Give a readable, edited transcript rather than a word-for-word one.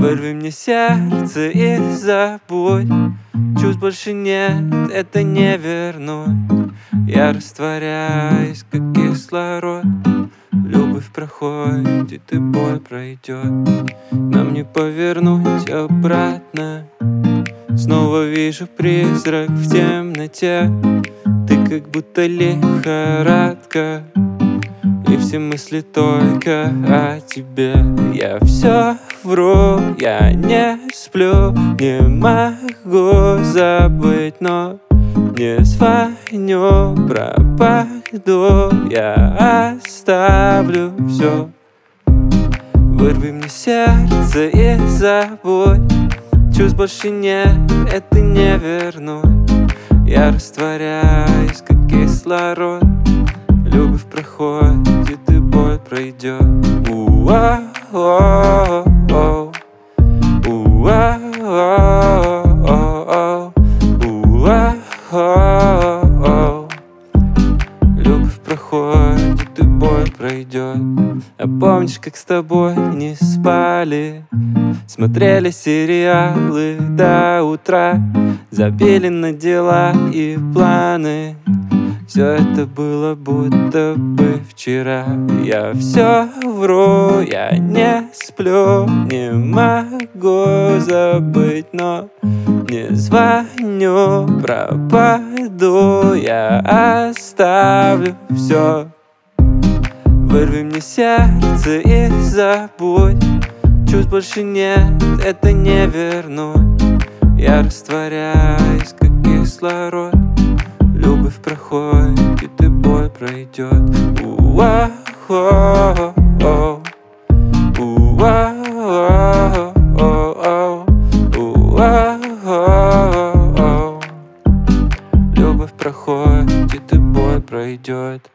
Вырви мне сердце и забудь. Чувств больше нет, это не вернуть. Я растворяюсь, как кислород. Любовь проходит и боль пройдет. Нам не повернуть обратно. Снова вижу призрак в темноте. Ты как будто лихорадка, и все мысли только о тебе. Я все вру, я не сплю, не могу забыть, но не звоню, пропаду, я оставлю все. Вырви мне сердце и забудь. Чувств больше нет, это не вернуть. Я растворяюсь, как кислород. Любовь проходит и боль пройдет. У-а-а-а-а. У-а-а-а-а. У-а-а-а-а. Любовь проходит и боль пройдет. А помнишь, как с тобой не спали, смотрели сериалы до утра, забили на дела и планы. Все это было будто бы вчера. Я все вру, я не сплю, не могу забыть, но не звоню, пропаду, я оставлю все. Вырви мне сердце и забудь. Чувств больше нет, это не вернуть. Я растворяюсь, как кислород. Любовь проходит и боль пройдет. У-а-а-а-а. У-а-а-а-а. У-а-а-а-а. Любовь проходит и боль пройдет.